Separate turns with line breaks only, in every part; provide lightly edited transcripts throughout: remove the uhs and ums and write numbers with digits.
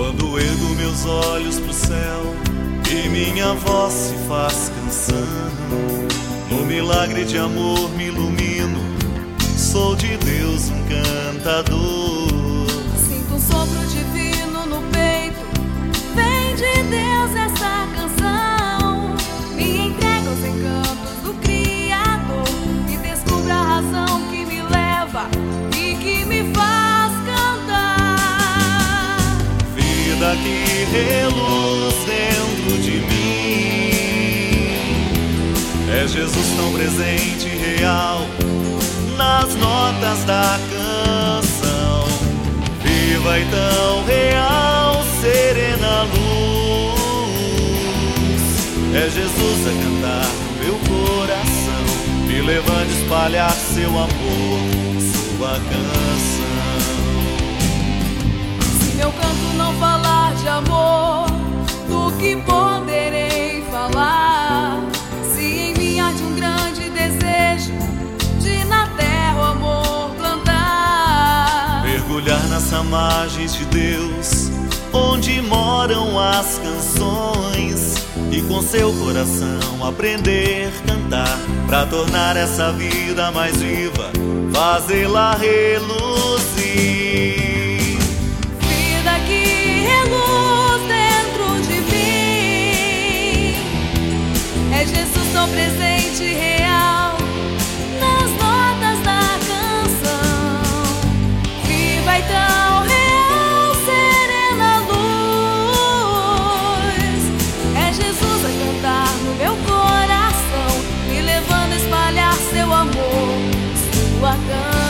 Quando ergo meus olhos pro céu e minha voz se faz canção, no milagre de amor me ilumino, sou de Deus um cantador.
Sinto um sopro divino no peito, vem de Deus essa canção. Me entrego aos encantos do Criador e descubro a razão que me leva e que me faz cantar.
Vida que reluz dentro de mim, é Jesus tão presente e real nas notas da canção. Viva e tão real, serena luz, é Jesus a cantar no meu coração, me levando a espalhar seu amor, sua canção.
Se meu canto não falar de amor, do que poderei falar? Se em mim há de um grande desejo de na terra o amor plantar,
mergulhar nas ramagens de Deus, onde moram as canções, e com seu coração aprender a cantar, pra tornar essa vida mais viva, fazê-la reluzir.
Vida que reluz dentro de mim, é Jesus tão presente e real nas notas da canção. Viva e tão real, serena luz, é Jesus a cantar no meu coração, me levando a espalhar seu amor, sua canção.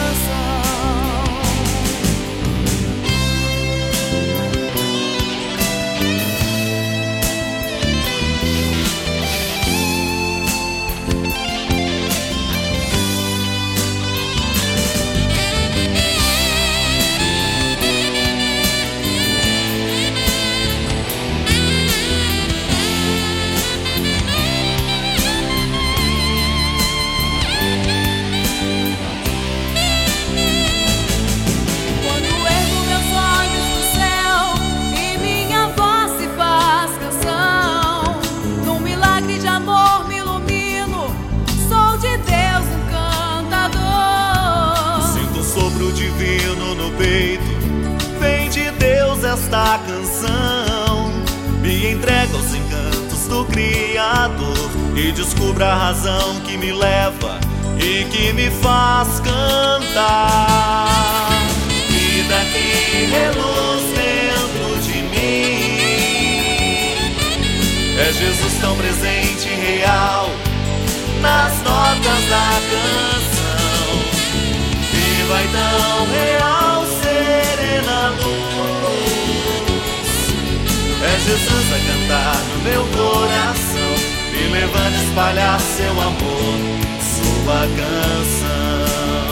Divino no peito, vem de Deus esta canção, me entrega aos encantos do Criador e descubra a razão que me leva e que me faz cantar. Vida que reluz dentro de mim, é Jesus tão presente e real nas notas da canção. Viva e tão real, serena luz, é Jesus a cantar no meu coração, me levando a espalhar seu amor, sua canção.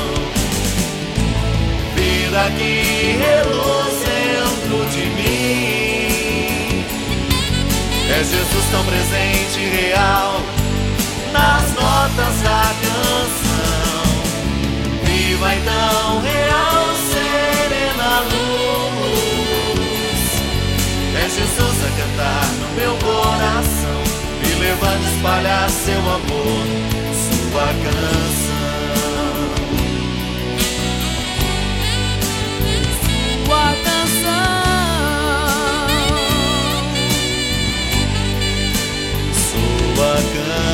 Vida que reluz dentro de mim, é Jesus tão presente e real nas notas da canção. Viva e tão real, serena luz, é Jesus a cantar no meu coração, me levando a espalhar seu amor, sua canção.
Sua canção.
Sua canção.